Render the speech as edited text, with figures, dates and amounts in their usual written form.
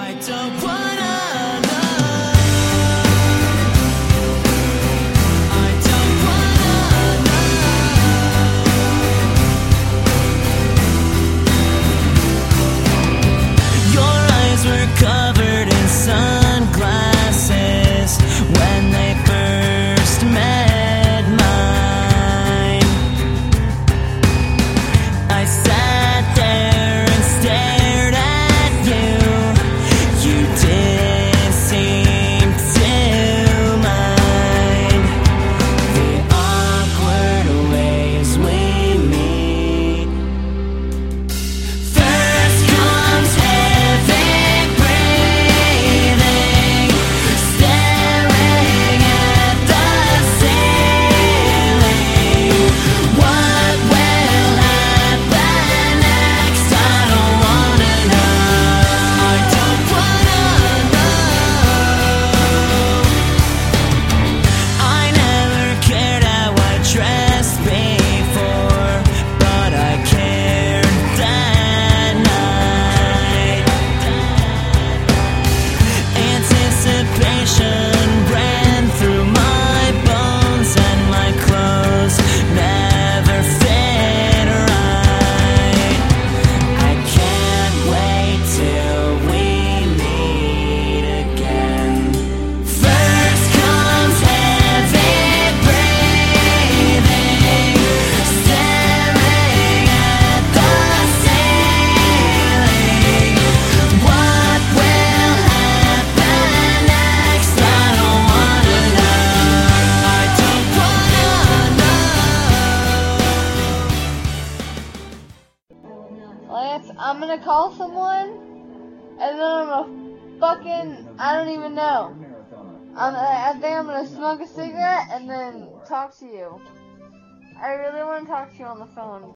I don't wanna know. I don't wanna know. Your eyes were covered in sunglasses when they first met mine. I sat there and stared at you. You didn't seem to mind the awkward ways we meet. First comes heavy breathing, staring at the ceiling. What will happen next? I don't wanna know. I don't wanna know. I never cared how I dressed before, but I cared that night. Anticipation ran through my bones, and my clothes never fit right. I can't wait till we meet again. First comes heavy breathing, staring at the ceiling. What will happen next? I don't wanna know. I don't wanna Lance, I'm gonna call someone, and then I'm gonna I don't even know. I think I'm gonna smoke a cigarette and then talk to you. I really want to talk to you on the phone.